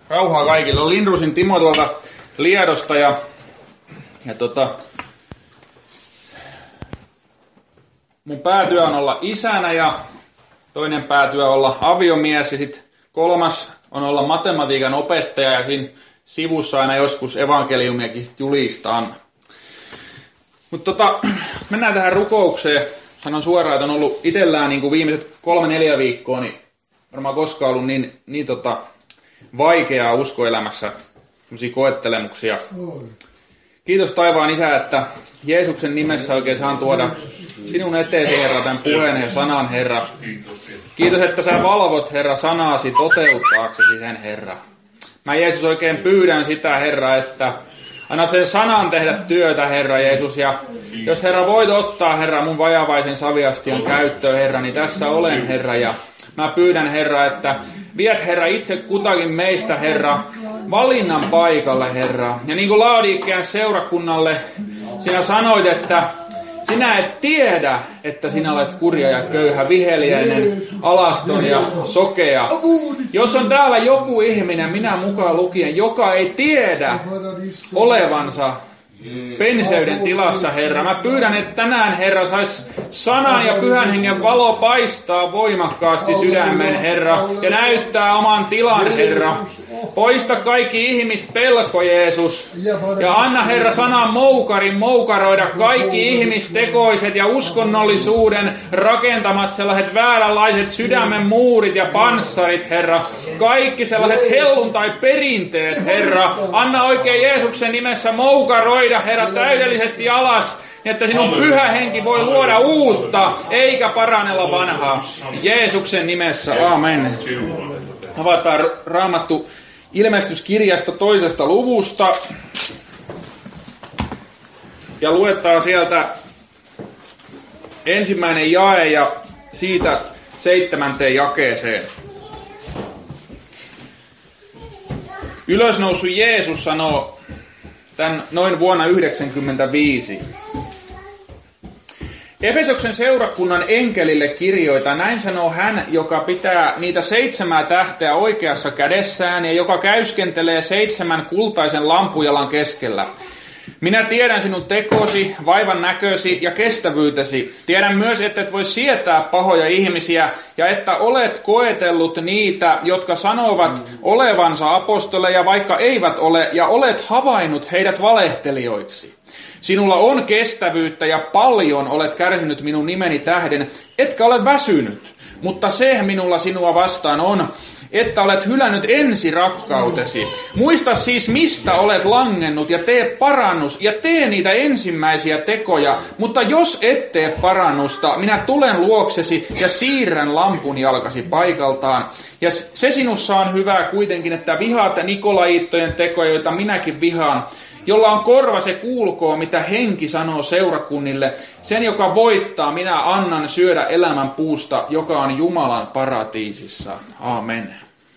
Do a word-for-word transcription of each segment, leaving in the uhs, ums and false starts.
Rauhaa kaikille. Lindrusin Timo tuolta Liedosta ja, ja tota, mun päätyö on olla isänä ja toinen päätyö olla aviomies ja sitten kolmas on olla matematiikan opettaja ja siinä sivussa aina joskus evankeliumiakin julistaan. Mutta tota, mennään tähän rukoukseen. Sanon suoraan, että on ollut itsellään niin kuin viimeiset kolme neljä viikkoa, niin varmaan koskaan ollut niin, niin tota, vaikeaa uskoelämässä, sellaisia koettelemuksia. Kiitos taivaan Isä, että Jeesuksen nimessä oikein saan tuoda sinun eteesi, Herra, tämän puheen ja sanan, Herra. Kiitos, että sä valvot, Herra, sanaasi toteuttaaksesi sen, Herra. Mä, Jeesus, oikein pyydän sitä, Herra, että annat sen sanan tehdä työtä, Herra Jeesus. Ja jos, Herra, voit ottaa, Herra, mun vajavaisen saviastian käyttöön, Herra, niin tässä olen, Herra. Ja mä pyydän, Herra, että viet, Herra, itse kutakin meistä, Herra, valinnan paikalle, Herra. Ja niin kuin Laodiikean seurakunnalle sinä sanoit, että sinä et tiedä, että sinä olet kurja ja köyhä, viheliäinen, alaston ja sokea. Jos on täällä joku ihminen, minä mukaan lukien, joka ei tiedä olevansa penseyden tilassa, Herra. Mä pyydän, että tänään, Herra, sais sanan ja pyhän hengen valo paistaa voimakkaasti sydämen, Herra, ja näyttää oman tilan, Herra. Poista kaikki ihmispelko, Jeesus, ja anna, Herra, sanan moukarin moukaroida kaikki ihmistekoiset ja uskonnollisuuden rakentamat sellaiset vääränlaiset sydämen muurit ja panssarit, Herra. Kaikki sellaiset helluntai-perinteet, Herra. Anna oikein Jeesuksen nimessä moukaroida, Herra, täydellisesti alas, että sinun pyhä henki voi luoda uutta, eikä parannella vanhaa. Jeesuksen nimessä, amen. Avataan Raamattu ilmestyskirjasta toisesta luvusta ja luetaan sieltä ensimmäinen jae ja siitä seitsemänteen jakeeseen. Ylösnoussut Jeesus sanoo tämän noin vuonna yhdeksänkymmentäviisi. Efesoksen seurakunnan enkelille kirjoita, näin sanoo hän, joka pitää niitä seitsemää tähteä oikeassa kädessään ja joka käyskentelee seitsemän kultaisen lampujalan keskellä. Minä tiedän sinun tekosi, vaivan näkösi ja kestävyytesi. Tiedän myös, että et voi sietää pahoja ihmisiä ja että olet koetellut niitä, jotka sanovat olevansa apostoleja, vaikka eivät ole, ja olet havainnut heidät valehtelijoiksi. Sinulla on kestävyyttä ja paljon olet kärsinyt minun nimeni tähden, etkä ole väsynyt, mutta se minulla sinua vastaan on, että olet hylännyt ensirakkautesi. Muista siis, mistä olet langennut ja tee parannus ja tee niitä ensimmäisiä tekoja, mutta jos et tee parannusta, minä tulen luoksesi ja siirrän lampun jalkasi paikaltaan. Ja se sinussa on hyvää kuitenkin, että vihaat Nikolaittojen tekoja, joita minäkin vihaan. Jolla on korva, se kuulkoo, mitä henki sanoo seurakunnille. Sen, joka voittaa, minä annan syödä elämän puusta, joka on Jumalan paratiisissa. Aamen.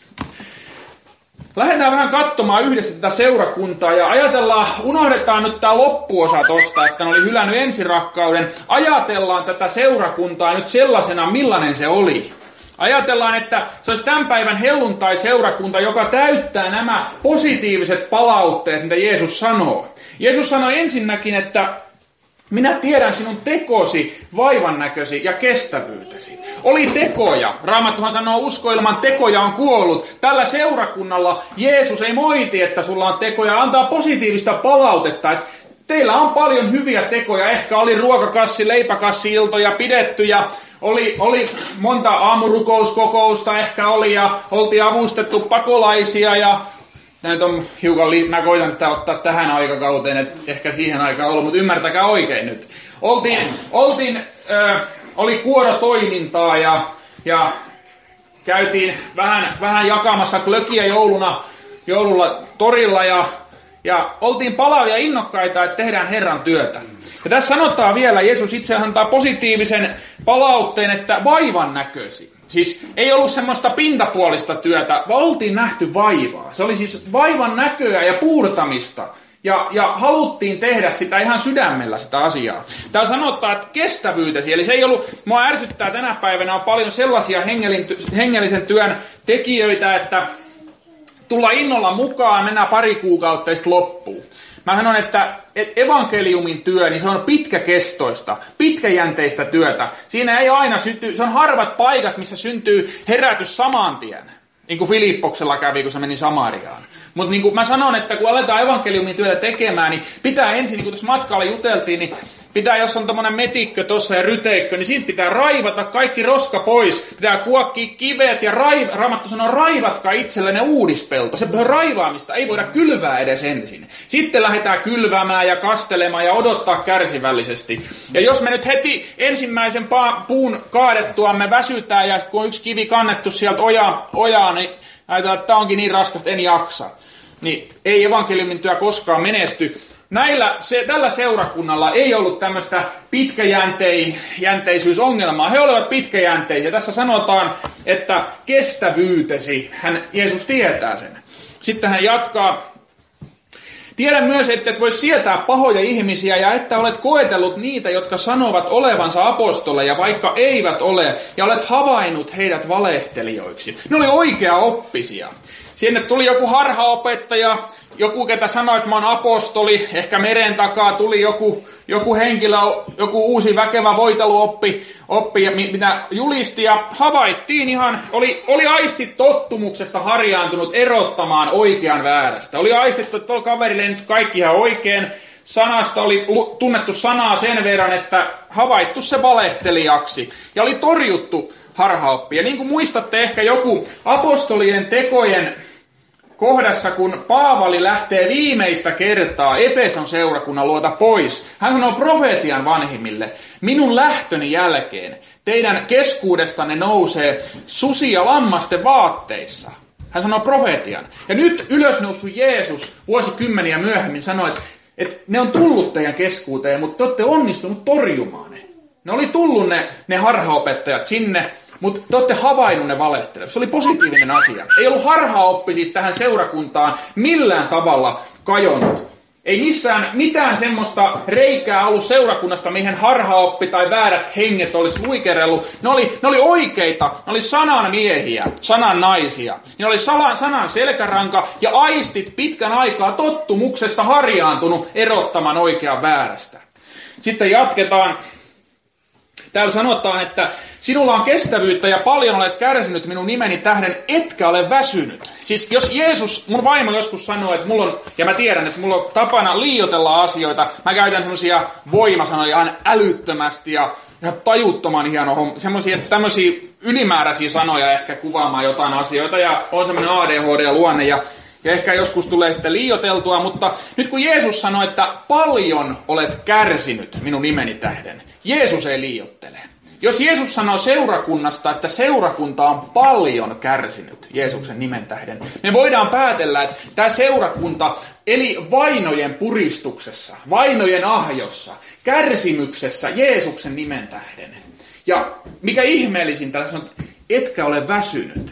Lähdetään vähän katsomaan yhdessä tätä seurakuntaa ja ajatellaan, unohdetaan nyt tämä loppuosa tosta, että ne oli hylännyt ensirakkauden. Ajatellaan tätä seurakuntaa nyt sellaisena, millainen se oli. Ajatellaan, että se olisi tämän päivän helluntai-seurakunta, joka täyttää nämä positiiviset palautteet, mitä Jeesus sanoo. Jeesus sanoi ensinnäkin, että minä tiedän sinun tekosi, vaivan näkösi ja kestävyytesi. Oli tekoja. Raamattuhan sanoo, usko ilman tekoja on kuollut. Tällä seurakunnalla Jeesus ei moiti, että sulla on tekoja, antaa positiivista palautetta, että teillä on paljon hyviä tekoja. Ehkä oli ruokakassi, leipäkassi-iltoja pidetty ja oli, oli monta aamurukouskokousta ehkä oli ja oltiin avustettu pakolaisia ja nyt on hiukan, li- mä koitan sitä ottaa tähän aikakauteen, että ehkä siihen aikaan ollut, mutta ymmärtäkää oikein nyt. Oltiin, oltiin äh, oli kuorotoimintaa ja, ja käytiin vähän, vähän jakamassa glögiä jouluna, joululla torilla ja Ja oltiin palavia innokkaita, että tehdään Herran työtä. Ja tässä sanotaan vielä, Jeesus itse antaa positiivisen palautteen, että vaivan näköisi. Siis ei ollut semmoista pintapuolista työtä, vaan oltiin nähty vaivaa. Se oli siis vaivan näköä ja puurtamista. Ja, ja haluttiin tehdä sitä ihan sydämellä sitä asiaa. Tää sanottaa, että kestävyytesi. Eli se ei ollut, mua ärsyttää tänä päivänä, on paljon sellaisia hengellisen työn tekijöitä, että tulla innolla mukaan, mennään pari kuukautta ja sitten loppuu. Mä sanon, että, että evankeliumin työ, niin se on pitkäkestoista, pitkäjänteistä työtä. Siinä ei aina synty, se on harvat paikat, missä syntyy herätys saman tien. Niin kuin Filippoksella kävi, kun se meni Samariaan. Mutta niin kuin mä sanon, että kun aletaan evankeliumin työtä tekemään, niin pitää ensin, niin kuin tuossa matkalla juteltiin, niin pitää, jos on tommonen metikkö tossa ja ryteikkö, niin siitä pitää raivata kaikki roska pois. Pitää kuokkia kivet ja raiv... Raamattu sanoo, raivatkaa itsellenne uudispelto. Se raivaamista ei voida kylvää edes ensin. Sitten lähdetään kylvämään ja kastelemaan ja odottaa kärsivällisesti. Ja jos me nyt heti ensimmäisen pa- puun kaadettuamme väsytään ja sitten kun on yksi kivi kannettu sieltä ojaa, ojaa niin ajatellaan, että tämä onkin niin raskasta, en jaksa. Niin ei evankeliumin työ koskaan menesty. Näillä, se, tällä seurakunnalla ei ollut tämmöistä pitkäjänteisyysongelmaa. He olivat pitkäjänteisiä. Tässä sanotaan, että kestävyytesi, hän, Jeesus tietää sen. Sitten hän jatkaa. Tiedän myös, että et voi sietää pahoja ihmisiä ja että olet koetellut niitä, jotka sanovat olevansa apostoleja, vaikka eivät ole, ja olet havainnut heidät valehtelijoiksi. Ne oli oikea oppisia. Sinne tuli joku harhaopettaja, joku, ketä sanoi, että mä oon apostoli, ehkä meren takaa tuli joku, joku henkilö, joku uusi väkevä voiteluoppi, oppi, mitä julisti, ja havaittiin ihan, oli, oli aistit tottumuksesta harjaantunut erottamaan oikean väärästä. Oli aistittu, että tuolla kaverille ei nyt kaikki ihan oikein, sanasta oli tunnettu sanaa sen verran, että havaittu se valehtelijaksi, ja oli torjuttu harhaoppi. Ja niin kuin muistatte ehkä joku apostolien tekojen kohdassa, kun Paavali lähtee viimeistä kertaa Efeson seurakunnan luota pois, hän sanoo profeetian vanhimmille, minun lähtöni jälkeen teidän keskuudestanne nousee susia lammasten vaatteissa. Hän sanoo profeetian. Ja nyt ylösnoussut Jeesus vuosikymmeniä myöhemmin sanoi, että, että ne on tullut teidän keskuuteen, mutta te olette onnistunut torjumaan ne. Ne oli tullut ne, ne harhaopettajat sinne, mutta te olette havainnut ne valehtelevat. Se oli positiivinen asia. Ei ollut harhaoppi siis tähän seurakuntaan millään tavalla kajonnut. Ei missään mitään semmoista reikää ollut seurakunnasta, mihin harhaoppi tai väärät henget olisi luikerellut. Ne oli, ne oli oikeita, ne oli sanan miehiä, sanan naisia. Ne oli salan, sanan selkäranka ja aistit pitkän aikaa tottumuksesta harjaantunut erottamaan oikean väärästä. Sitten jatketaan. Täällä sanotaan, että sinulla on kestävyyttä ja paljon olet kärsinyt minun nimeni tähden, etkä ole väsynyt. Siis jos Jeesus, mun vaimo joskus sanoo, että mulla on, ja mä tiedän, että mulla on tapana liioitella asioita, mä käytän semmosia voimasanoja ihan älyttömästi ja ihan tajuttoman hieno homma, semmosia, että tämmöisiä ylimääräisiä sanoja ehkä kuvaamaan jotain asioita, ja on semmoinen A D H D-luonne, ja Ja ehkä joskus tulee sitten liioiteltua, mutta nyt kun Jeesus sanoi, että paljon olet kärsinyt minun nimeni tähden, Jeesus ei liioittele. Jos Jeesus sanoo seurakunnasta, että seurakunta on paljon kärsinyt Jeesuksen nimen tähden, me voidaan päätellä, että tämä seurakunta eli vainojen puristuksessa, vainojen ahjossa, kärsimyksessä Jeesuksen nimen tähden. Ja mikä ihmeellisintä tässä on, etkä ole väsynyt.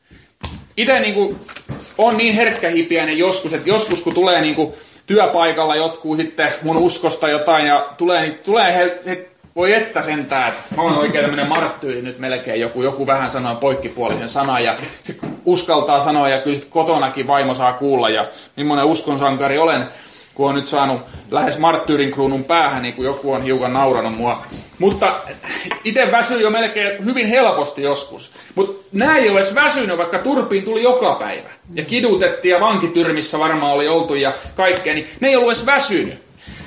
Itse niin kuin on niin herkkähipiäinen joskus, että joskus kun tulee niin kuin työpaikalla jotkut sitten mun uskosta jotain ja tulee, niin tulee he, he, voi että sentään, että mä oon oikein tämmönen marttyyri nyt melkein, joku, joku vähän sanoo poikkipuolisen sana ja se uskaltaa sanoa ja kyllä sitten kotonakin vaimo saa kuulla ja millainen uskonsankari olen, kun on nyt saanut lähes marttyyrin kruunun päähän, niin kuin joku on hiukan nauranut mua. Mutta itse väsyy jo melkein hyvin helposti joskus. Mutta nämä ei ole edes väsynyt, vaikka turpiin tuli joka päivä. Ja kidutettiin ja vankityrmissä varmaan oli oltu ja kaikkea, niin ne ei ollut edes väsynyt.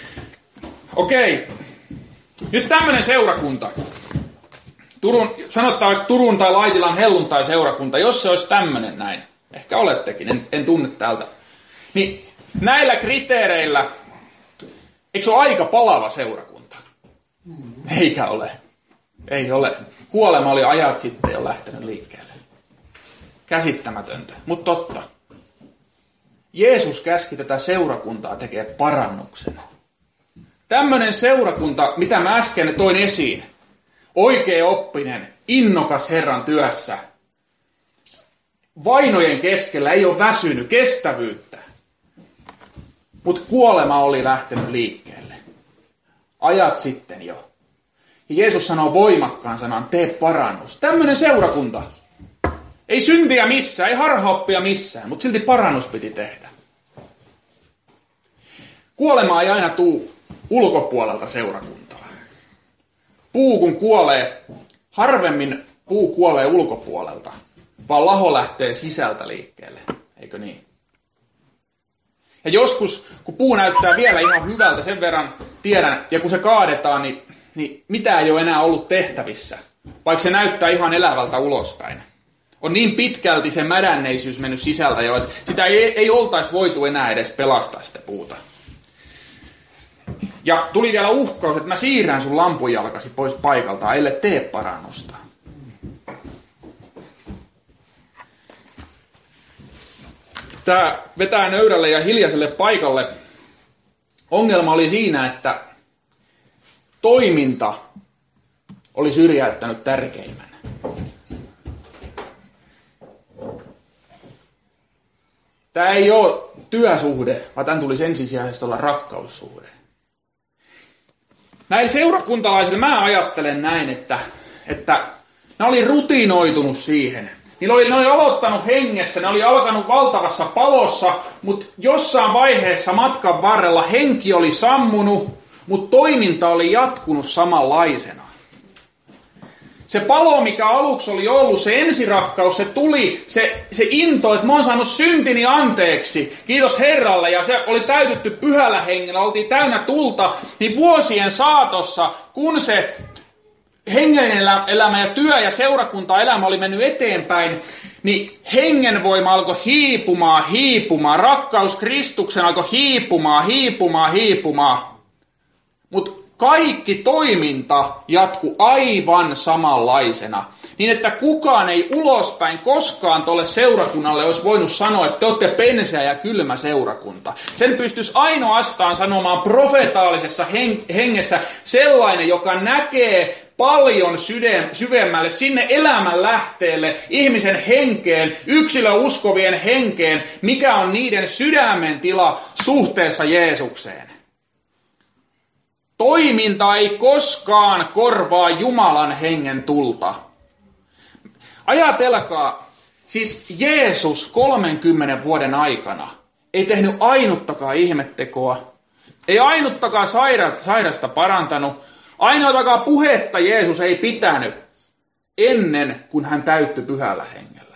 Okei. Nyt tämmöinen seurakunta. Turun, sanotaan vaikka Turun tai Laitilan helluntai-seurakunta, jos se olisi tämmöinen näin. Ehkä olettekin, en, en tunne täältä. Niin näillä kriteereillä, eikö se ole aika palava seurakunta? Eikä ole. Ei ole. Kuolema oli ajat sitten jo lähtenyt liikkeelle. Käsittämätöntä, mutta totta. Jeesus käski tätä seurakuntaa tekee parannuksen. Tämmöinen seurakunta, mitä mä äsken toin esiin, oikea oppinen, innokas Herran työssä, vainojen keskellä ei ole väsynyt, kestävyyttä. Mutta kuolema oli lähtenyt liikkeelle. Ajat sitten jo. Ja Jeesus sanoo voimakkaan sanan, tee parannus. Tämmöinen seurakunta. Ei syntiä missään, ei harhaoppia missään, mutta silti parannus piti tehdä. Kuolema ei aina tuu ulkopuolelta seurakuntaa. Puu kun kuolee, harvemmin puu kuolee ulkopuolelta, vaan laho lähtee sisältä liikkeelle, eikö niin? Ja joskus, kun puu näyttää vielä ihan hyvältä, sen verran tiedän, ja kun se kaadetaan, niin, niin mitään ei ole enää ollut tehtävissä, vaikka se näyttää ihan elävältä ulospäin. On niin pitkälti se mädänneisyys mennyt sisältä jo, että sitä ei, ei oltaisi voitu enää edes pelastaa sitä puuta. Ja tuli vielä uhkaus, että mä siirrän sun lampunjalkasi pois paikalta, ellei tee parannusta. Tää vetää nöydälle ja hiljaiselle paikalle. Ongelma oli siinä, että toiminta oli syrjäyttänyt tärkeimmän. Tämä ei ole työsuhde, vaan tämän tulisi ensisijaisesti olla rakkaussuhde. Näillä seurakuntalaisilla mä ajattelen näin, että, että ne oli rutinoitunut siihen. Niillä oli, ne oli aloittanut hengessä, ne oli alkanut valtavassa palossa, mutta jossain vaiheessa matkan varrella henki oli sammunut, mutta toiminta oli jatkunut samanlaisena. Se palo, mikä aluksi oli ollut, se ensirakkaus, se tuli, se, se into, että mä oon saanut syntini anteeksi, kiitos Herralle, ja se oli täytetty pyhällä hengellä, oltiin täynnä tulta, niin vuosien saatossa, kun se hengellinen elämä ja työ ja seurakuntaelämä oli mennyt eteenpäin, niin hengenvoima alkoi hiipumaan, hiipumaan, rakkaus Kristuksen alkoi hiipumaan, hiipumaan, hiipumaan, mutta kaikki toiminta jatkui aivan samanlaisena, niin että kukaan ei ulospäin koskaan tuolle seurakunnalle olisi voinut sanoa, että te olette penseä ja kylmä seurakunta. Sen pystyisi ainoastaan sanomaan profetaalisessa hengessä sellainen, joka näkee paljon syvemmälle sinne elämän lähteelle, ihmisen henkeen, yksilöuskovien henkeen, mikä on niiden sydämen tila suhteessa Jeesukseen. Toiminta ei koskaan korvaa Jumalan hengen tulta. Ajatelkaa, siis Jeesus kolmenkymmenen vuoden aikana ei tehnyt ainuttakaan ihmettekoa, ei ainuttakaan sairasta parantanut, ainoatakaan puhetta Jeesus ei pitänyt ennen kuin hän täyttyi pyhällä hengellä.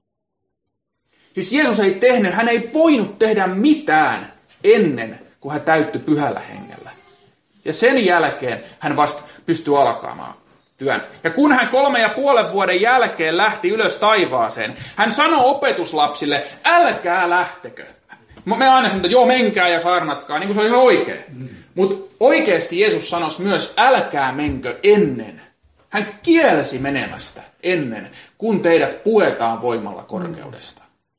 Siis Jeesus ei tehnyt, hän ei voinut tehdä mitään ennen kuin hän täyttyi pyhällä hengellä. Ja sen jälkeen hän vasta pystyi alkamaan työn. Ja kun hän kolme ja puolen vuoden jälkeen lähti ylös taivaaseen, hän sanoi opetuslapsille, älkää lähtekö. Me aina sanotaan, että joo, menkää ja saarnatkaa, niin kuin se on ihan oikein. Mm. Mutta oikeasti Jeesus sanoi myös, älkää menkö ennen. Hän kielsi menemästä ennen, kun teidät puetaan voimalla korkeudesta.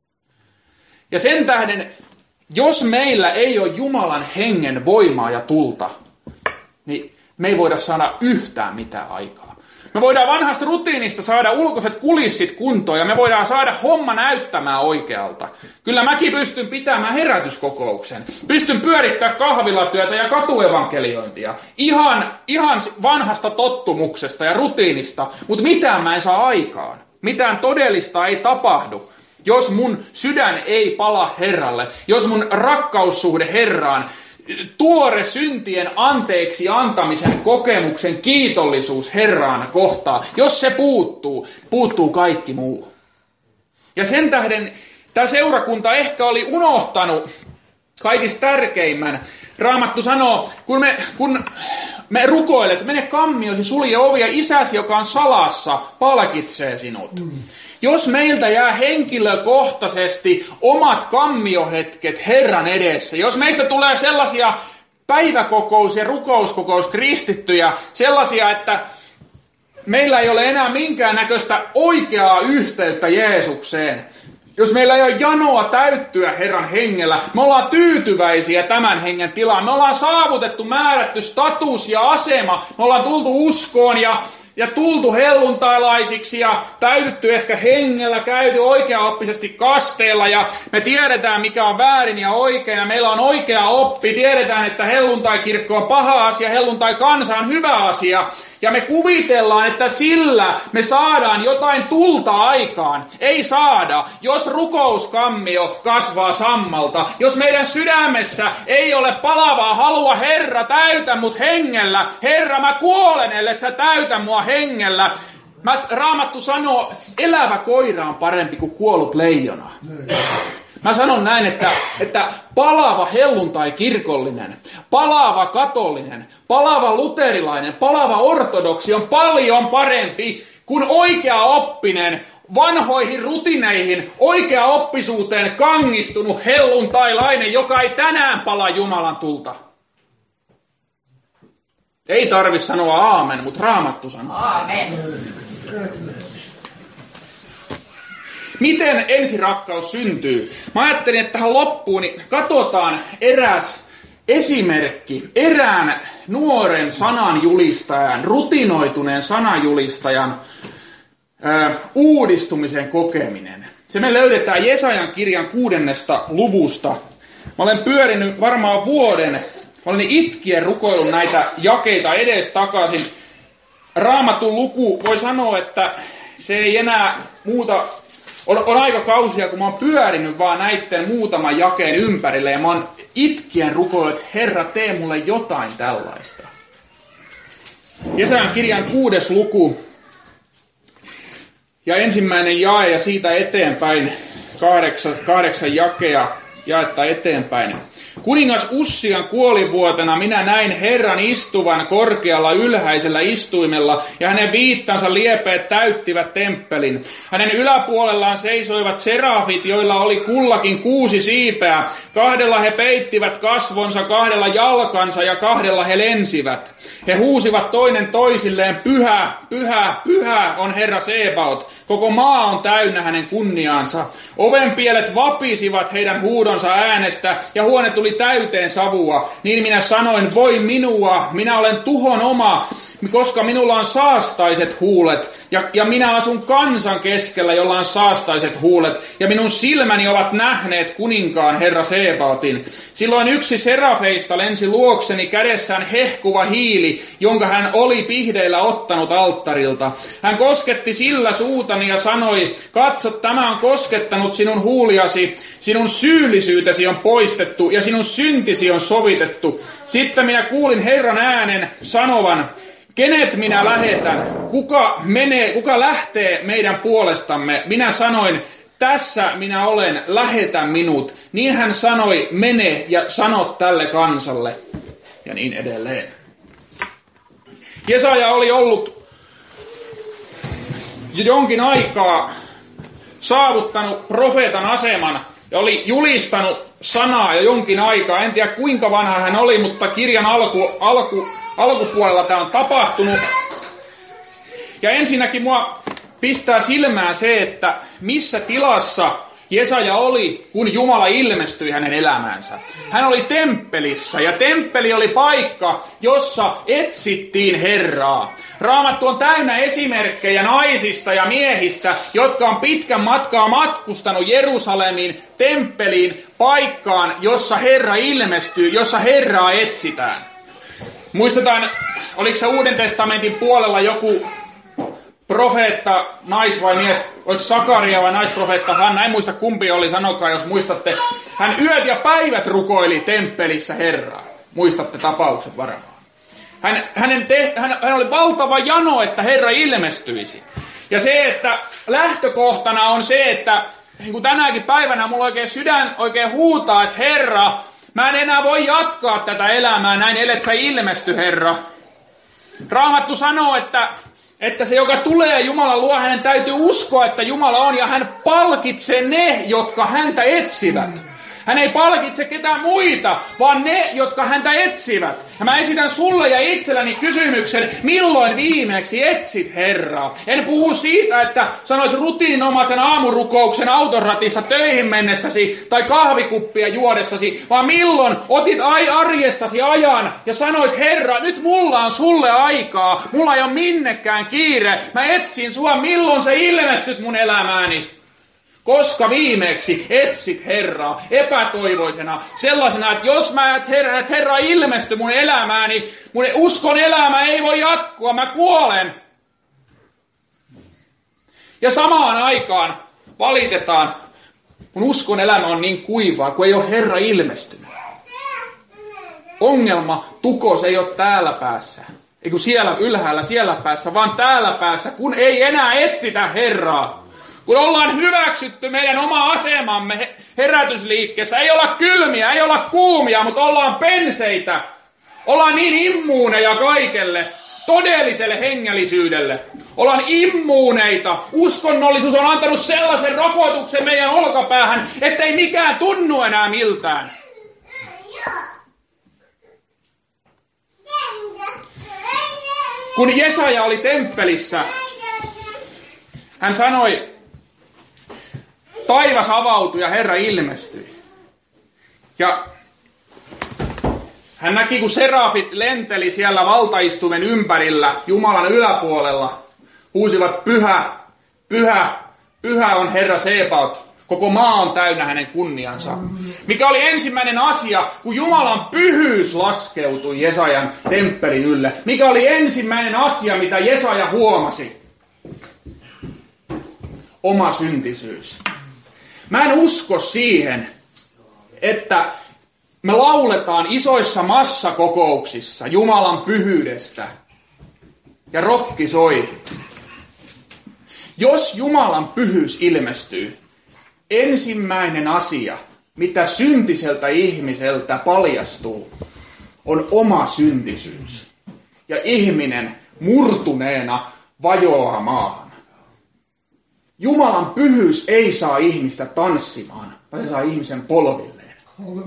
Ja sen tähden, jos meillä ei ole Jumalan hengen voimaa ja tulta, niin me ei voida saada yhtään mitään aikaa. Me voidaan vanhasta rutiinista saada ulkoiset kulissit kuntoon ja me voidaan saada homma näyttämään oikealta. Kyllä mäkin pystyn pitämään herätyskokouksen. Pystyn pyörittämään kahvilatyötä ja katuevankeliointia. Ihan, ihan vanhasta tottumuksesta ja rutiinista, mutta mitään mä en saa aikaan. Mitään todellista ei tapahdu, jos mun sydän ei pala Herralle, jos mun rakkaussuhde Herraan, tuore syntien anteeksi antamisen kokemuksen kiitollisuus Herraan kohtaan, jos se puuttuu, puuttuu kaikki muu. Ja sen tähden tämä seurakunta ehkä oli unohtanut kaikista tärkeimmän. Raamattu sanoo, kun me, kun me rukoilet, että mene kammiosi, sulje ovia, isäsi, joka on salassa, palkitsee sinut. Mm. Jos meiltä jää henkilökohtaisesti omat kammiohetket Herran edessä, jos meistä tulee sellaisia päiväkokous- ja rukouskokous kristittyjä, sellaisia, että meillä ei ole enää minkäännäköistä oikeaa yhteyttä Jeesukseen, jos meillä ei ole janoa täyttyä Herran hengellä, me ollaan tyytyväisiä tämän hengen tilaan, me ollaan saavutettu määrätty status ja asema, me ollaan tultu uskoon ja Ja tultu helluntailaisiksi ja täytytty ehkä hengellä, käyty oikeaoppisesti kasteella ja me tiedetään mikä on väärin ja oikein ja meillä on oikea oppi. Tiedetään, että helluntaikirkko on paha asia, helluntai kansa on hyvä asia ja me kuvitellaan, että sillä me saadaan jotain tulta aikaan. Ei saada, jos rukouskammio kasvaa sammalta, jos meidän sydämessä ei ole palavaa halua, Herra, täytä mut hengellä, Herra, mä kuolen, ellet sä täytä mua hengellä. Mä, Raamattu sanoo, elävä koira on parempi kuin kuollut leijona. Mä sanon näin, että, että palava helluntai-kirkollinen, palava katolinen, palava luterilainen, palava ortodoksi on paljon parempi kuin oikeaoppinen, vanhoihin rutineihin, oikeaoppisuuteen kangistunut helluntailainen, joka ei tänään pala Jumalan tulta. Ei tarvi sanoa aamen, mutta Raamattu sanoo. Aamen. Miten ensirakkaus syntyy? Mä ajattelin, että tähän loppuun niin katsotaan eräs esimerkki, erään nuoren sananjulistajan, rutinoituneen sananjulistajan ää, uudistumisen kokeminen. Se me löydetään Jesajan kirjan kuudennesta luvusta. Mä olen pyörinyt varmaan vuoden, mä olen itkien rukoillut näitä jakeita edes takaisin. Raamatun luku voi sanoa, että se ei enää muuta. On, on aika kausia, kun mä oon pyörinyt vaan näitten muutaman jakeen ympärille ja mä oon itkien rukoillut, että Herra, tee mulle jotain tällaista. Jesajan kirjan kuudes luku ja ensimmäinen jae ja siitä eteenpäin kahdeksan, kahdeksan jakea jaetta eteenpäin. Kuningas Ussian kuolivuotena minä näin Herran istuvan korkealla ylhäisellä istuimella, ja hänen viittansa liepeet täyttivät temppelin. Hänen yläpuolellaan seisoivat serafit, joilla oli kullakin kuusi siipeä. Kahdella he peittivät kasvonsa, kahdella jalkansa ja kahdella he lensivät. He huusivat toinen toisilleen, pyhä, pyhä, pyhä on Herra Sebaot. Koko maa on täynnä hänen kunniaansa. Ovenpielet vapisivat heidän huudonsa äänestä, ja huone tuli täyteen savua. Niin minä sanoin, voi minua, minä olen tuhon oma, koska minulla on saastaiset huulet, ja, ja minä asun kansan keskellä, jolla on saastaiset huulet, ja minun silmäni ovat nähneet kuninkaan Herra Sebaotin. Silloin yksi serafeista lensi luokseni kädessään hehkuva hiili, jonka hän oli pihdeillä ottanut alttarilta. Hän kosketti sillä suutani ja sanoi, katso, tämä on koskettanut sinun huuliasi, sinun syyllisyytesi on poistettu, ja sinun syntisi on sovitettu. Sitten minä kuulin Herran äänen sanovan, kenet minä lähetän? Kuka menee, kuka lähtee meidän puolestamme? Minä sanoin, tässä minä olen, lähetä minut. Niin hän sanoi, mene ja sano tälle kansalle. Ja niin edelleen. Jesaja oli ollut jonkin aikaa saavuttanut profeetan aseman ja oli julistanut sanaa jo jonkin aikaa. En tiedä kuinka vanha hän oli, mutta kirjan alku, alku, alkupuolella tämä on tapahtunut. Ja ensinnäkin mua pistää silmään se, että missä tilassa Jesaja oli, kun Jumala ilmestyi hänen elämäänsä. Hän oli temppelissä, ja temppeli oli paikka, jossa etsittiin Herraa. Raamattu on täynnä esimerkkejä naisista ja miehistä, jotka on pitkän matkaa matkustanut Jerusalemiin, temppeliin, paikkaan, jossa Herra ilmestyy, jossa Herraa etsitään. Muistetaan, oliko se Uuden testamentin puolella joku profeetta, nais vai mies, oliko Sakaria vai naisprofeetta Hanna, en muista kumpi oli, sanokaa jos muistatte. Hän yöt ja päivät rukoili temppelissä Herraa. Muistatte tapaukset varmaan. Hän, hänen te, hän, hän oli valtava jano, että Herra ilmestyisi. Ja se, että lähtökohtana on se, että niin kuin tänäkin päivänä mulla oikein sydän oikein huutaa, että Herra, mä en enää voi jatkaa tätä elämää näin, ellet sä ilmesty, Herra. Raamattu sanoo, että Että se, joka tulee Jumalan luo, hänen täytyy uskoa, että Jumala on, ja hän palkitsee ne, jotka häntä etsivät. Hän ei palkitse ketään muita, vaan ne, jotka häntä etsivät. Ja mä esitän sulle ja itselläni kysymyksen, milloin viimeksi etsit Herraa? En puhu siitä, että sanoit rutiininomaisen aamurukouksen autonratissa töihin mennessäsi tai kahvikuppia juodessasi, vaan milloin otit ai arjestasi ajan ja sanoit, Herra, nyt mulla on sulle aikaa, mulla ei ole minnekään kiire, mä etsin sua, milloin sä ilmestyt mun elämääni? Koska viimeksi etsit Herraa epätoivoisena, sellaisena, että jos mä et Herra, et Herra ilmesty mun elämääni, mun uskon elämä ei voi jatkua, mä kuolen. Ja samaan aikaan valitetaan, mun uskon elämä on niin kuivaa, kun ei ole Herra ilmestynyt. Ongelma, tukos ei ole täällä päässä. Ei kun siellä ylhäällä, siellä päässä, vaan täällä päässä, kun ei enää etsitä Herraa. Kun ollaan hyväksytty meidän oma asemamme herätysliikkeessä, ei olla kylmiä, ei olla kuumia, mutta ollaan penseitä. Ollaan niin immuuneja kaikelle, todelliselle hengellisyydelle. Ollaan immuuneita. Uskonnollisuus on antanut sellaisen rokotuksen meidän olkapäähän, ettei mikään tunnu enää miltään. Kun Jesaja oli temppelissä, hän sanoi, taivas avautui ja Herra ilmestyi. Ja hän näki, kun serafit lenteli siellä valtaistuimen ympärillä, Jumalan yläpuolella. Huusivat, pyhä, pyhä, pyhä on Herra Sebaot. Koko maa on täynnä hänen kunniansa. Mikä oli ensimmäinen asia, kun Jumalan pyhyys laskeutui Jesajan temppelin ylle. Mikä oli ensimmäinen asia, mitä Jesaja huomasi? Oma syntisyys. Mä en usko siihen, että me lauletaan isoissa massakokouksissa Jumalan pyhyydestä ja rokki soi. Jos Jumalan pyhyys ilmestyy, ensimmäinen asia, mitä syntiseltä ihmiseltä paljastuu, on oma syntisyys. Ja ihminen murtuneena vajoaa maahan. Jumalan pyhyys ei saa ihmistä tanssimaan, vaan se saa ihmisen polvilleen.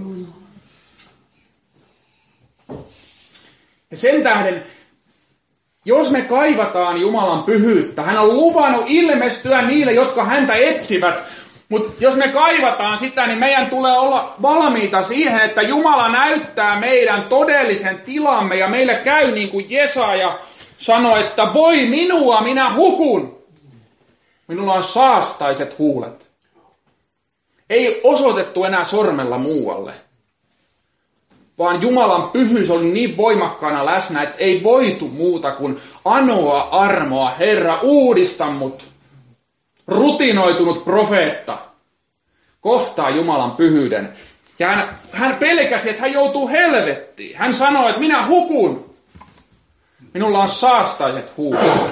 Ja sen tähden, jos me kaivataan Jumalan pyhyyttä, hän on luvannut ilmestyä niille, jotka häntä etsivät. Mutta jos me kaivataan sitä, niin meidän tulee olla valmiita siihen, että Jumala näyttää meidän todellisen tilamme. Ja meille käy niin kuin Jesaja sanoi, että voi minua, minä hukun. Minulla on saastaiset huulet. Ei osoitettu enää sormella muualle, vaan Jumalan pyhyys oli niin voimakkaana läsnä, että ei voitu muuta kuin anoa armoa. Herra, uudista mut. Rutinoitunut profeetta kohtaa Jumalan pyhyyden. Ja hän, hän pelkäsi, että hän joutuu helvettiin. Hän sanoi, että minä hukun. Minulla on saastaiset huulet.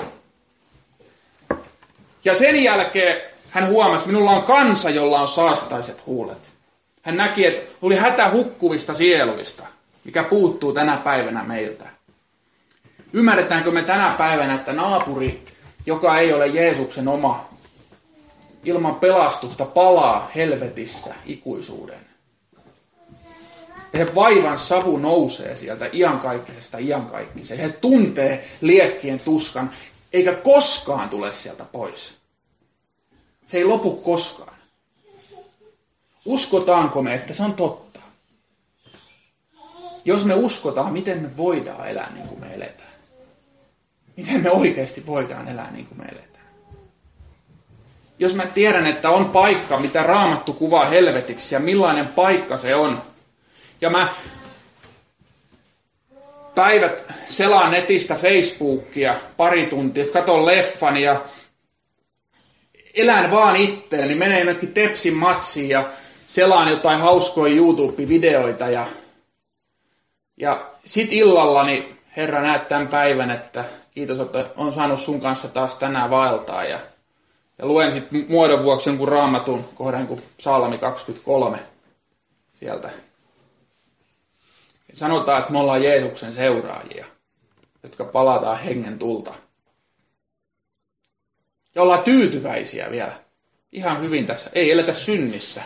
Ja sen jälkeen hän huomasi, että minulla on kansa, jolla on saastaiset huulet. Hän näki, että tuli hätä hukkuvista sieluista, mikä puuttuu tänä päivänä meiltä. Ymmärretäänkö me tänä päivänä, että naapuri, joka ei ole Jeesuksen oma, ilman pelastusta palaa helvetissä ikuisuuden. Ja he vaivan savu nousee sieltä iankaikkisesta iankaikkiseen. He tuntee liekkien tuskan, eikä koskaan tule sieltä pois. Se ei lopu koskaan. Uskotaanko me, että se on totta? Jos me uskotaan, miten me voidaan elää niin kuin me eletään? Miten me oikeasti voidaan elää niin kuin me eletään? Jos mä tiedän, että on paikka, mitä Raamattu kuvaa helvetiksi ja millainen paikka se on. Ja mä päivät selaan netistä Facebookia pari tuntia, katon leffani ja elän vaan itteeni, menen jonnekin Tepsin matsiin ja selaan jotain hauskoja YouTube-videoita ja, ja sit illallani Herra näet tämän päivän, että kiitos, että on saanut sun kanssa taas tänään vaeltaa ja, ja luen sit muodon vuoksi jonkun raamatun kohdan kuin Psalmi kaksikymmentäkolme sieltä. Ja sanotaan, että me ollaan Jeesuksen seuraajia, jotka palataan hengen tulta. Ja ollaan tyytyväisiä vielä. Ihan hyvin tässä. Ei eletä synnissä.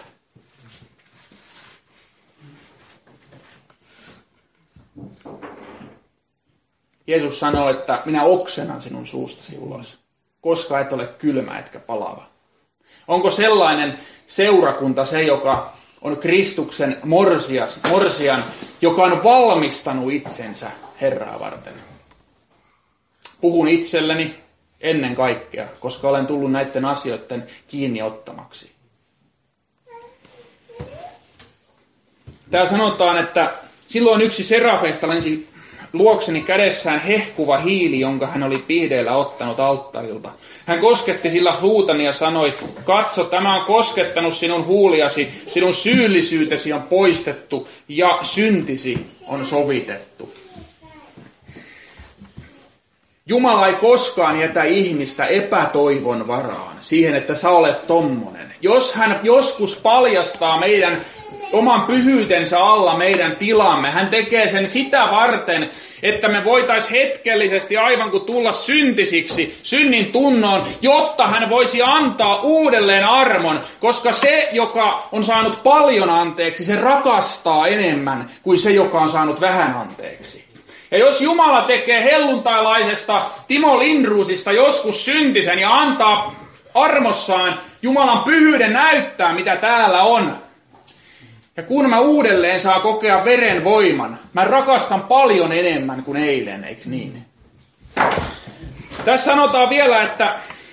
Jeesus sanoo, että minä oksenan sinun suustasi ulos, koska et ole kylmä etkä palava. Onko sellainen seurakunta se, joka on Kristuksen morsias, morsian, joka on valmistanut itsensä Herraa varten? Puhun itselleni ennen kaikkea, koska olen tullut näiden asioiden kiinni ottamaksi. Täällä sanotaan, että silloin yksi serafeista lensi luokseni kädessään hehkuva hiili, jonka hän oli pihdeellä ottanut alttarilta. Hän kosketti sillä huutani ja sanoi, katso, tämä on koskettanut sinun huuliasi, sinun syyllisyytesi on poistettu ja syntisi on sovitettu. Jumala ei koskaan jätä ihmistä epätoivon varaan siihen, että sä olet tommonen. Jos hän joskus paljastaa meidän oman pyhyytensä alla meidän tilamme, hän tekee sen sitä varten, että me voitais hetkellisesti aivan kuin tulla syntisiksi, synnin tunnoon, jotta hän voisi antaa uudelleen armon, koska se, joka on saanut paljon anteeksi, se rakastaa enemmän kuin se, joka on saanut vähän anteeksi. Ja jos Jumala tekee helluntailaisesta Timo Lindruusista joskus syntisen ja antaa armossaan Jumalan pyhyyden näyttää, mitä täällä on, ja kun mä uudelleen saa kokea veren voiman, mä rakastan paljon enemmän kuin eilen, eikö niin? Tässä sanotaan vielä, että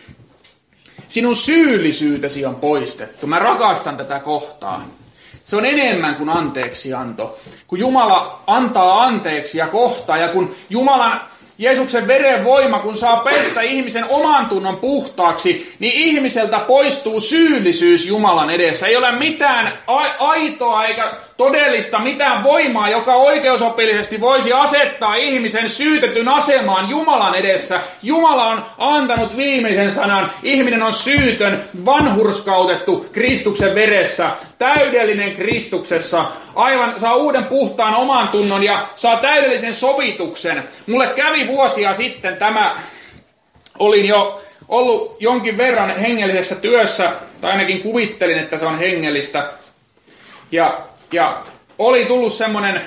sinun syyllisyytesi on poistettu. Mä rakastan tätä kohtaa. Se on enemmän kuin anteeksianto. Kun Jumala antaa anteeksi ja kohtaa, ja kun Jumalan Jeesuksen veren voima, kun saa pestä ihmisen oman tunnon puhtaaksi, niin ihmiseltä poistuu syyllisyys Jumalan edessä. Ei ole mitään aitoa eikä todellista mitään voimaa, joka oikeusopillisesti voisi asettaa ihmisen syytetyn asemaan Jumalan edessä. Jumala on antanut viimeisen sanan. Ihminen on syytön, vanhurskautettu Kristuksen veressä, täydellinen Kristuksessa. Aivan saa uuden puhtaan oman tunnon ja saa täydellisen sovituksen. Mulle kävi vuosia sitten tämä, olin jo ollut jonkin verran hengellisessä työssä, tai ainakin kuvittelin, että se on hengellistä. Ja, ja oli tullut semmoinen,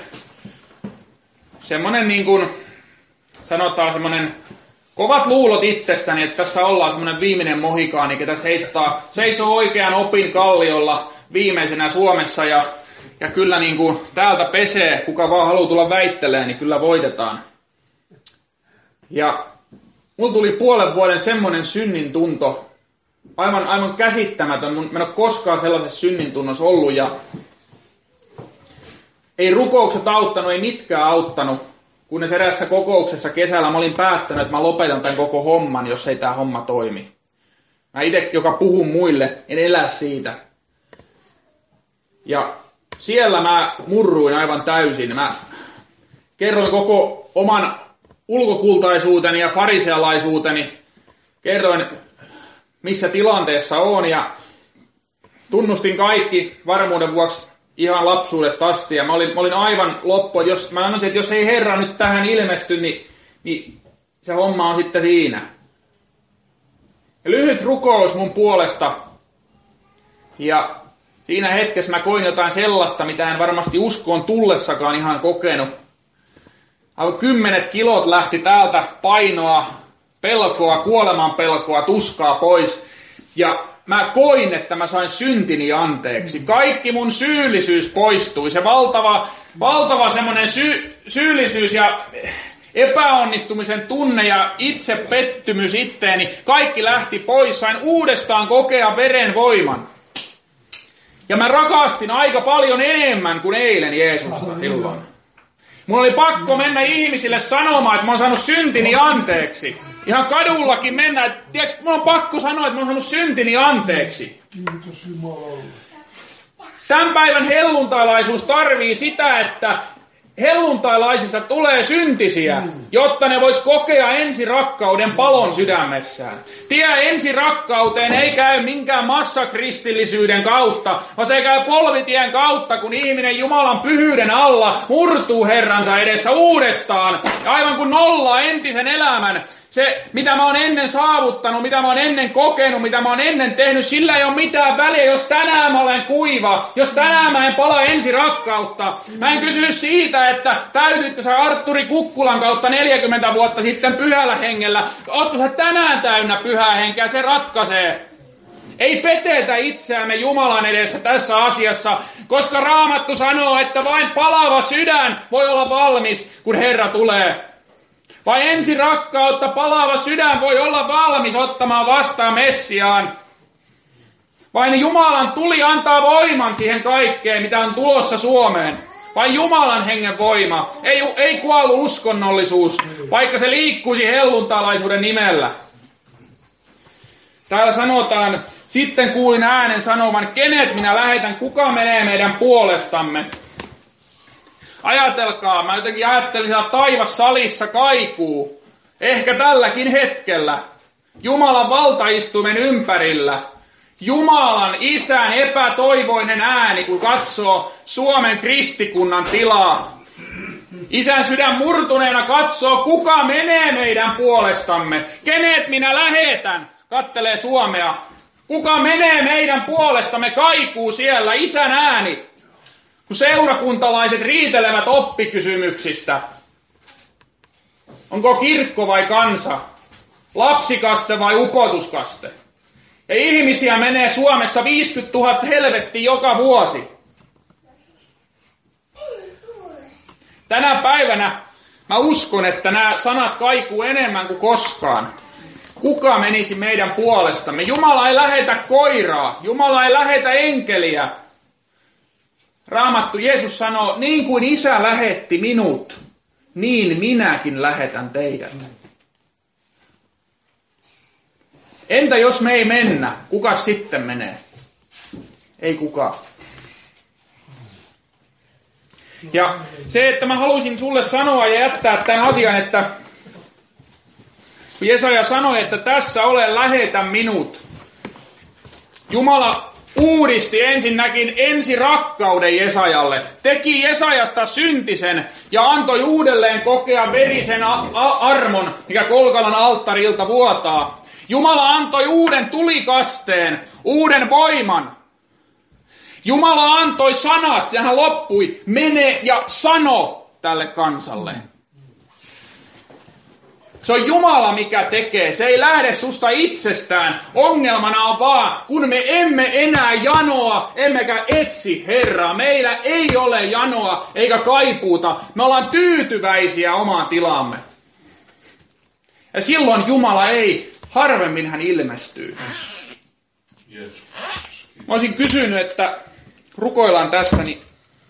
semmoinen niin kuin sanotaan semmoinen kovat luulot itsestäni, että tässä ollaan semmoinen viimeinen mohikaani, ketä seistaa, seisoo oikean opin kalliolla viimeisenä Suomessa ja Ja kyllä niin kuin täältä pesee, kuka vaan haluaa tulla väittelemään, niin kyllä voitetaan. Ja mulla tuli puolen vuoden semmoinen synnin tunto, aivan, aivan käsittämätön. Mä en ole koskaan sellaisessa synnin tunnossa ollut ja ei rukoukset auttanut, ei mitkään auttanut. Kunnes eräässä kokouksessa kesällä mä olin päättänyt, että mä lopetan tämän koko homman, jos ei tämä homma toimi. Mä itse, joka puhun muille, en elä siitä. Ja siellä mä murruin aivan täysin. Mä kerroin koko oman ulkokultaisuuteni ja farisealaisuuteni. Kerroin, missä tilanteessa on ja tunnustin kaikki varmuuden vuoksi ihan lapsuudesta asti. Ja mä olin, mä olin aivan loppu. Jos, mä sanoisin, että jos ei Herra nyt tähän ilmesty, niin, niin se homma on sitten siinä. Ja lyhyt rukous mun puolesta. Ja siinä hetkessä mä koin jotain sellaista, mitä en varmasti uskoon tullessakaan ihan kokenut. Aivan kymmenet kilot lähti täältä painoa, pelkoa, kuoleman pelkoa, tuskaa pois. Ja mä koin, että mä sain syntini anteeksi. Kaikki mun syyllisyys poistui. Se valtava, valtava semmoinen sy- syyllisyys ja epäonnistumisen tunne ja itse pettymys itteeni, kaikki lähti pois. Sain uudestaan kokea veren voiman. Ja mä rakastin aika paljon enemmän kuin eilen Jeesusta silloin. Mun oli pakko mennä ihmisille sanomaan, että mä oon saanut syntini anteeksi. Ihan kadullakin mennä, että tiedätkö, mun on pakko sanoa, että mä oon saanut syntini anteeksi. Tämän päivän helluntailaisuus tarvii sitä, että helluntailaisista tulee syntisiä, jotta ne vois kokea ensirakkauden palon sydämessään. Tie ensirakkauteen ei käy minkään massakristillisyyden kautta, vaan se käy polvitien kautta, kun ihminen Jumalan pyhyyden alla murtuu Herransa edessä uudestaan. Aivan kuin nollaa entisen elämän. Se, mitä mä oon ennen saavuttanut, mitä mä oon ennen kokenut, mitä mä oon ennen tehnyt, sillä ei ole mitään väliä, jos tänään mä olen kuiva, jos tänään mä en pala ensirakkautta. Mä en kysy siitä, että täytyitkö sä Artturi Kukkulan kautta neljäkymmentä vuotta sitten pyhällä hengellä. Ootko sä tänään täynnä pyhää henkeä, se ratkaisee. Ei petetä itseämme Jumalan edessä tässä asiassa, koska Raamattu sanoo, että vain palava sydän voi olla valmis, kun Herra tulee. Vai ensi rakkautta palaava sydän voi olla valmis ottamaan vastaan Messiaan. Vain Jumalan tuli antaa voiman siihen kaikkeen, mitä on tulossa Suomeen. Vain Jumalan hengen voima. Ei, ei kuollut uskonnollisuus, vaikka se liikkuisi helluntalaisuuden nimellä. Täällä sanotaan, sitten kuulin äänen sanovan, kenet minä lähetän, kuka menee meidän puolestamme. Ajatelkaa, mä jotenkin ajattelin, että taivas salissa kaikuu. Ehkä tälläkin hetkellä. Jumalan valtaistuimen ympärillä. Jumalan isän epätoivoinen ääni, kun katsoo Suomen kristikunnan tilaa. Isän sydän murtuneena katsoo, kuka menee meidän puolestamme. Kenet minä lähetän, kattelee Suomea. Kuka menee meidän puolestamme, kaikuu siellä isän ääni. Kun seurakuntalaiset riitelevät oppikysymyksistä. Onko kirkko vai kansa? Lapsikaste vai upotuskaste? Ja ihmisiä menee Suomessa viisikymmentätuhatta helvettiin joka vuosi. Tänä päivänä mä uskon, että nämä sanat kaikuu enemmän kuin koskaan. Kuka menisi meidän puolestamme? Jumala ei lähetä koiraa. Jumala ei lähetä enkeliä. Raamattu Jeesus sanoo, niin kuin isä lähetti minut, niin minäkin lähetän teidät. Entä jos me ei mennä? Kuka sitten menee? Ei kukaan. Ja se, että mä haluaisin sulle sanoa ja jättää tämän asian, että kun Jesaja sanoi, että tässä ole, lähetä minut. Jumala uudisti ensinnäkin ensi rakkauden Jesajalle. Teki Jesajasta syntisen ja antoi uudelleen kokea verisen a- a- armon, mikä Kolkalan alttarilta vuotaa. Jumala antoi uuden tulikasteen, uuden voiman. Jumala antoi sanat ja hän loppui, mene ja sano tälle kansalle. Se on Jumala, mikä tekee. Se ei lähde susta itsestään. Ongelmana on vaan, kun me emme enää janoa, emmekä etsi Herraa. Meillä ei ole janoa eikä kaipuuta. Me ollaan tyytyväisiä omaan tilaamme. Ja silloin Jumala ei, harvemmin hän ilmestyy. Mä olisin kysynyt, että rukoillaan tästä, niin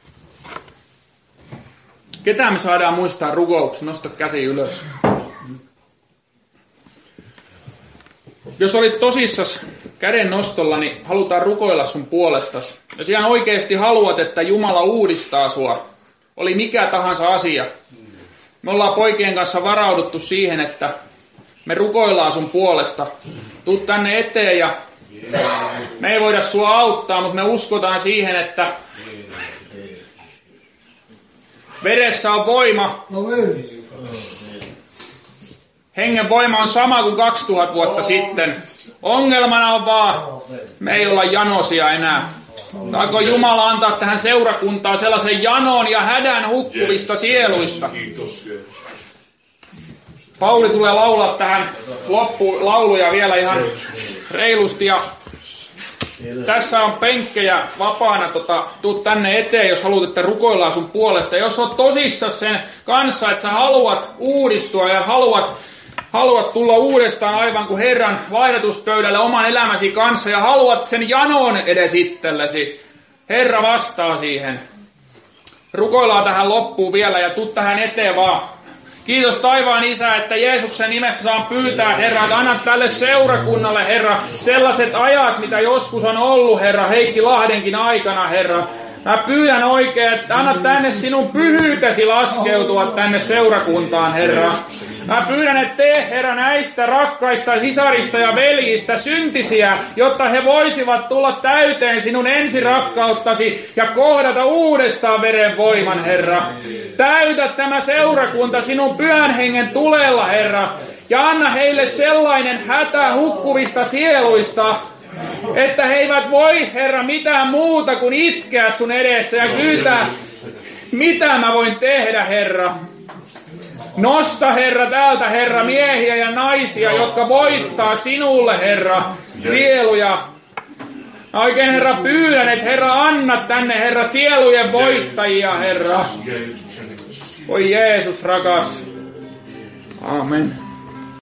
ketä me saadaan muistaa rukouksi? Nosta käsi ylös. Jos olit tosissas käden nostolla, niin halutaan rukoilla sun puolestas. Jos ihan oikeasti haluat, että Jumala uudistaa sua, oli mikä tahansa asia. Me ollaan poikien kanssa varauduttu siihen, että me rukoillaan sun puolesta. Tuu tänne eteen ja me ei voida sua auttaa, mutta me uskotaan siihen, että veressä on voima. Hengen voima on sama kuin kaksituhatta vuotta sitten. Ongelmana on vaan, me ei olla janosia enää. Taiko Jumala antaa tähän seurakuntaan sellaisen janon ja hädän hukkuvista sieluista? Pauli tulee laulaa tähän loppulauluja vielä ihan reilusti. Ja tässä on penkkejä vapaana. Tota, tuu tänne eteen, jos haluat, että rukoillaan sun puolesta. Jos oot tosissas sen kanssa, että sä haluat uudistua ja haluat, haluat tulla uudestaan aivan kuin Herran laidatuspöydälle oman elämäsi kanssa ja haluat sen janon edes itsellesi. Herra vastaa siihen. Rukoillaan tähän loppuun vielä ja tuu tähän eteen vaan. Kiitos taivaan Isä, että Jeesuksen nimessä saan pyytää, Herra, että anna tälle seurakunnalle, Herra, sellaiset ajat, mitä joskus on ollut, Herra, Heikki Lahdenkin aikana, Herra. Mä pyydän oikein, että anna tänne sinun pyhyytesi laskeutua tänne seurakuntaan, Herra. Mä pyydän, että tee, Herra, näistä rakkaista sisarista ja veljistä syntisiä, jotta he voisivat tulla täyteen sinun ensirakkauttasi ja kohdata uudestaan veren voiman, Herra. Täytä tämä seurakunta sinun pyhän hengen tulella, Herra, ja anna heille sellainen hätä hukkuvista sieluista, että he eivät voi, Herra, mitään muuta kuin itkeä sun edessä ja pyytää, mitä mä voin tehdä, Herra. Nosta, Herra, täältä, Herra, miehiä ja naisia, jotka voittaa sinulle, Herra, sieluja. Mä oikein, Herra, pyydän, että Herra, anna tänne, Herra, sielujen voittajia, Herra. Oi Jeesus rakas. Amen.